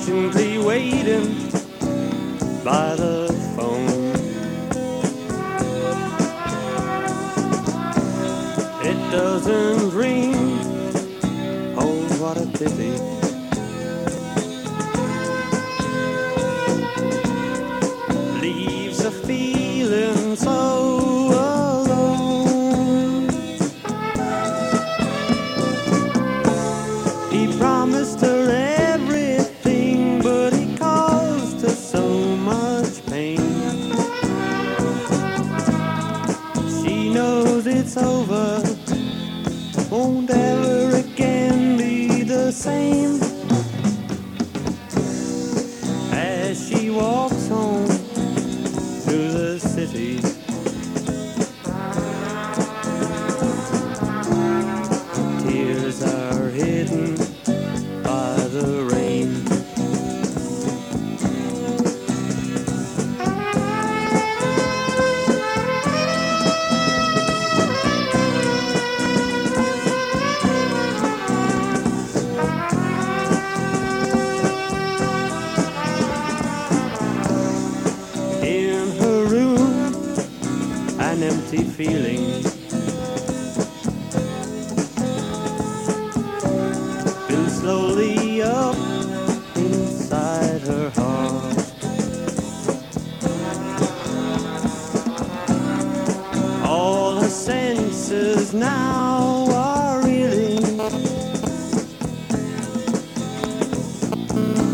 patiently waiting by the phone. It doesn't ring, oh what a pity. Leaves a feeling so alone. He promised her everything, but he caused her so much pain. She knows it's over, won't ever again be the same. As she walks home through the city, tears are hidden by the rain. In her room, an empty feeling. Builds slowly up inside her heart. All her senses now are reeling.